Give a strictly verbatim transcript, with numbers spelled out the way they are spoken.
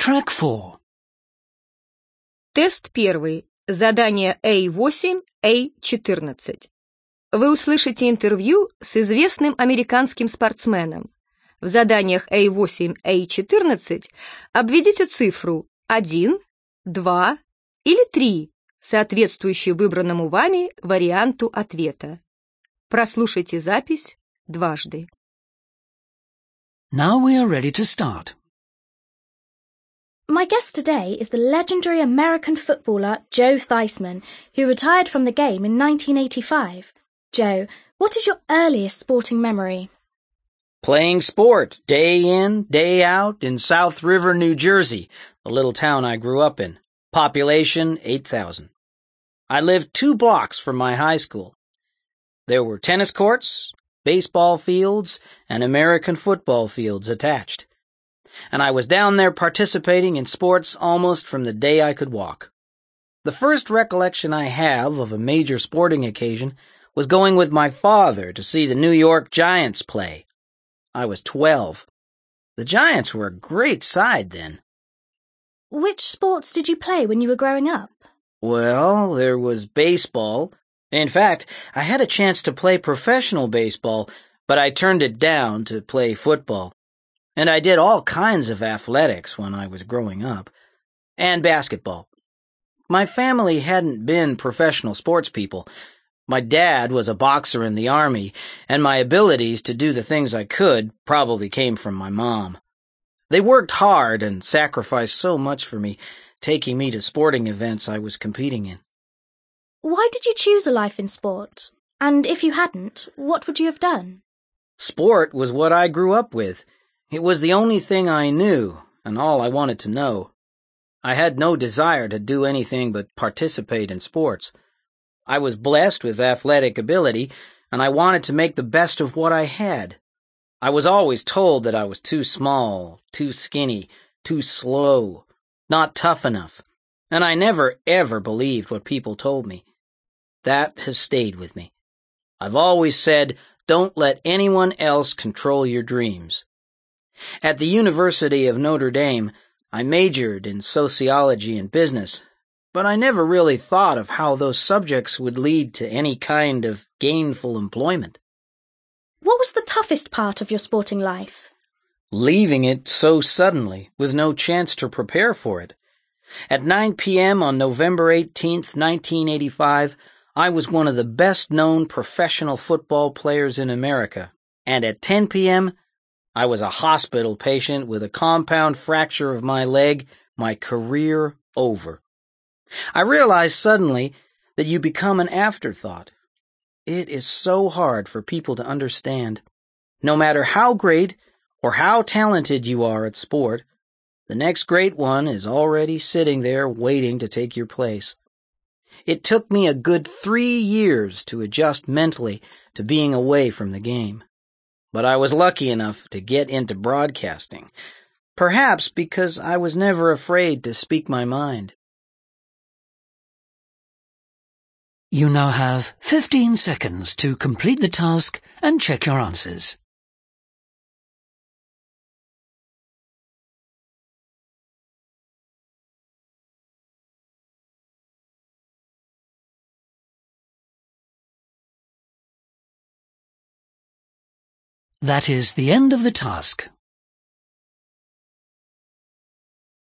Track four. Тест первый. Задание А восемь, А четырнадцать. Вы услышите интервью с известным американским спортсменом. В заданиях А восемь, А четырнадцать обведите цифру один, два или три, соответствующую выбранному вами варианту ответа. Прослушайте запись дважды. Now we are ready to start. My guest today is the legendary American footballer Joe Theismann, who retired from the game in nineteen eighty-five. Joe, what is your earliest sporting memory? Playing sport, day in, day out, in South River, New Jersey, the little town I grew up in. Population, eight thousand. I lived two blocks from my high school. There were tennis courts, baseball fields, and American football fields attached. And I was down there participating in sports almost from the day I could walk. The first recollection I have of a major sporting occasion was going with my father to see the New York Giants play. I was twelve. The Giants were a great side then. Which sports did you play when you were growing up? Well, there was baseball. In fact, I had a chance to play professional baseball, but I turned it down to play football. And I did all kinds of athletics when I was growing up. And basketball. My family hadn't been professional sports people. My dad was a boxer in the Army, and my abilities to do the things I could probably came from my mom. They worked hard and sacrificed so much for me, taking me to sporting events I was competing in. Why did you choose a life in sport? And if you hadn't, what would you have done? Sport was what I grew up with. It was the only thing I knew, and all I wanted to know. I had no desire to do anything but participate in sports. I was blessed with athletic ability, and I wanted to make the best of what I had. I was always told that I was too small, too skinny, too slow, not tough enough, and I never ever believed what people told me. That has stayed with me. I've always said, don't let anyone else control your dreams. At the University of Notre Dame, I majored in sociology and business, but I never really thought of how those subjects would lead to any kind of gainful employment. What was the toughest part of your sporting life? Leaving it so suddenly, with no chance to prepare for it. At nine p.m. on November eighteenth, nineteen eighty-five, I was one of the best-known professional football players in America, and at ten p.m., I was a hospital patient with a compound fracture of my leg, my career over. I realized suddenly that you become an afterthought. It is so hard for people to understand. No matter how great or how talented you are at sport, the next great one is already sitting there waiting to take your place. It took me a good three years to adjust mentally to being away from the game. But I was lucky enough to get into broadcasting, perhaps because I was never afraid to speak my mind. You now have fifteen seconds to complete the task and check your answers. That is the end of the task.